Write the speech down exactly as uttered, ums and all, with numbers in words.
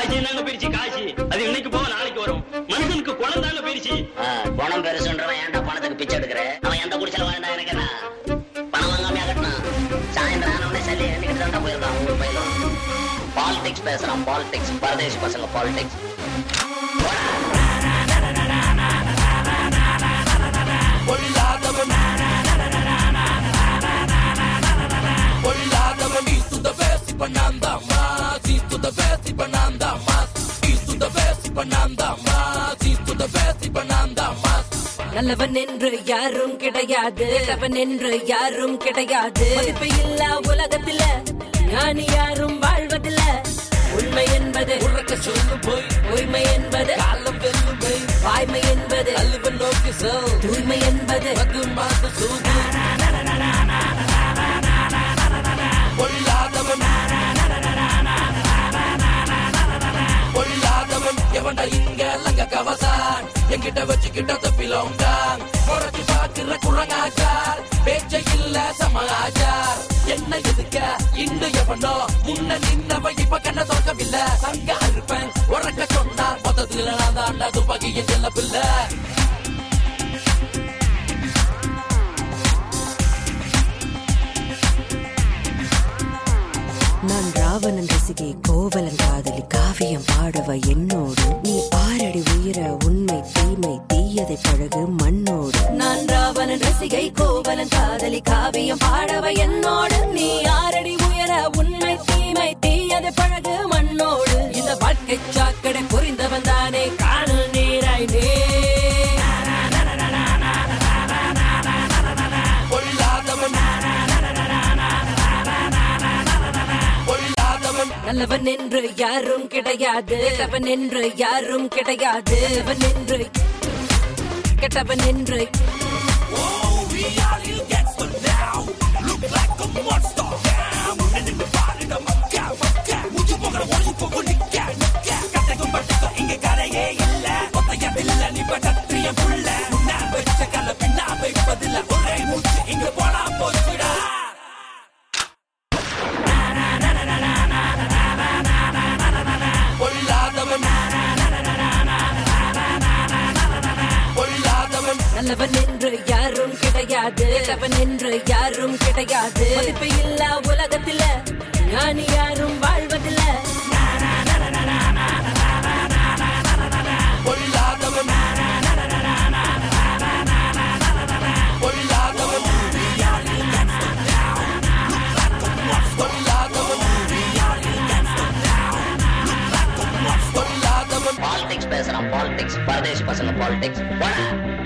காசி என்னங்க பெருச்சு காசி அது இன்னைக்கு போக நாளைக்கு வரும். மனுஷனுக்கு குணம் தாங்க பெருச்சு. குணம் பெருசுன்றவன் ஏன்டா பணத்துக்கு பிச்சை எடுக்கிற? அவன் எந்த குடிச்சல வாழ்ந்தா எனக்கு என்ன பணம் வாங்காமையா கட்டணும். சாயந்தரம் ஆனவனே சரி எண்ணிக்கிட்டு தான் போயிருக்கான் ஊர் பயிலும். பாலிடிக்ஸ் பேசுறான், பாலிடிக்ஸ். பரதேசி பசங்க பாலிடிக்ஸ். நல்லவன் என்று யாரும் கிடையாது, அவன் என்று யாரும் கிடையாது. மதிப்பு இல்ல உலகத்தில ஞானி யாரும் வாழ்வதில்ல. உண்மை என்பது உறக்க சொல்லு போய், பொய்மை என்பது காலம் வெல்லும் போய், வாய்மை என்பது அல்வன் நோக்கி சொல், தூய்மை என்பது அது மாத சூது. பொல்லாதவன் பொல்லாதவன் எவன்டா இங்க லங்க கவசான், என்கிட்ட வச்சுக்கிட்ட தப்பிலோங்கான். முறைச்சு பார்க்கிற குரங்காச்சார், பேச்சை இல்ல சமாச்சார். என்ன எதுக்க இன்னு எவனோ முன்ன நின்னவ இப்ப கண்ண தோக்கவில்லை. சங்க இருப்பேன் உறக்க சொன்னார், மொத்தத்துல நான் தாண்டா துப்பாக்கிய செல்ல பிள்ளை. நான் ராவணன் ரசிகை, கோவலன் காதலி, காவியம் பாடவ என்னோடு. நீ ஆறடி உயர, உண்மை தீமை தீயதை பழகு மண்ணோடு. நான் ராவணன் ரசிகை, கோவலன் காதலி, காவியம் பாடவ என்னோடு. நீ ஆறடி உயர, உண்மை தீமை தீயதை பழகு மண்ணோடு. இந்த வாழ்க்கை சாக்கடை புரிந்தவன் தானே காணல் நீராய் நே. நல்லவன் என்று யாரும் கிடையாது, அவன் என்று யாரும் கிடையாது. அவன் என்று கெட்டவன் என்று நல்லவன் என்று யாரும் கிடையாது, அவன் என்று யாரும் கிடையாது. மதிப்பு இல்ல உலகத்தில ஞானி யாரும் வாழ்வதில்ல. பொல்லாதவன் பொல்லாதவன் பாலிடிக்ஸ் பேசுறான், பாலிடிக்ஸ். பரதேசி பசங்க பாலிடிக்ஸ்.